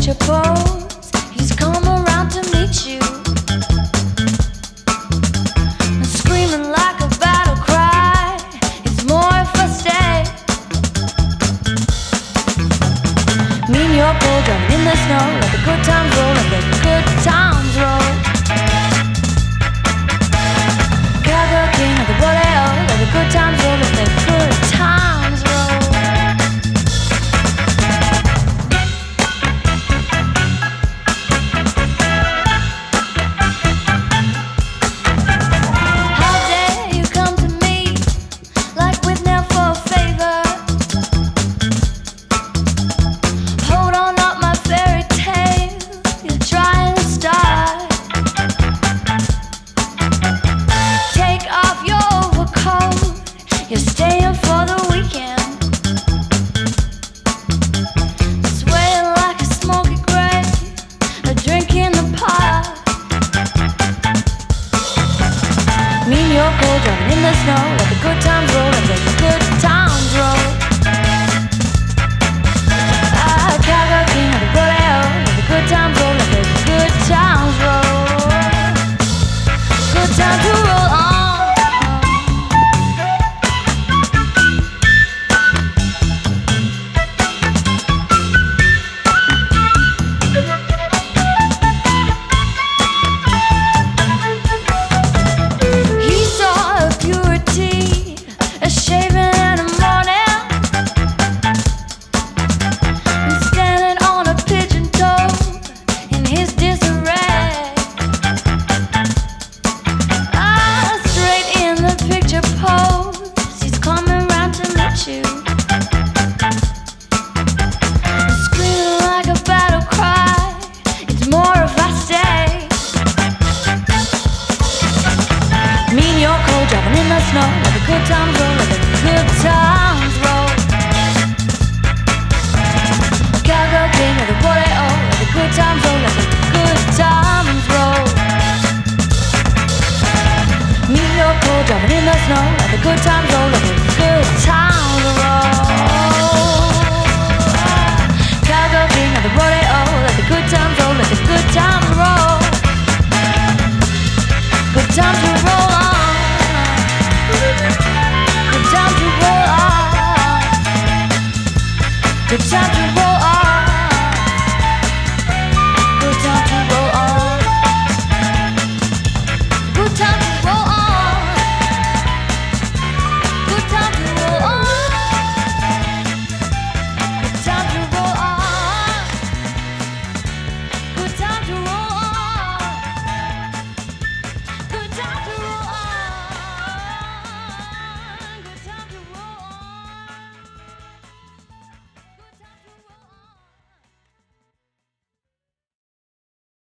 picture pose. He's come around to meet you, screaming like a battle cry. It's more if I stay. Me and your cold driving in the snow, let the good times roll, let the good times roll. Cowgirl king of the rodeo, let the good times roll, let the good times roll. You're staying for the weekend, swaying like a smoky grave, a drink in the park. Me and your cold driving in the snow, let the good times roll, let the good times roll. Cowgirl king of the rodeo, let the good times roll, let the good times roll. Good time to roll on. Driving in the snow, let the good times roll, let the good times roll. Cowgirl king of the rodeo, let the good times roll, let the good times roll. Me and your cold driving in the snow, let the good times roll, let the good times roll. Cowgirl king of the rodeo, let the good times roll, let the good times roll. Good time to roll on. Good time to roll on. Good time to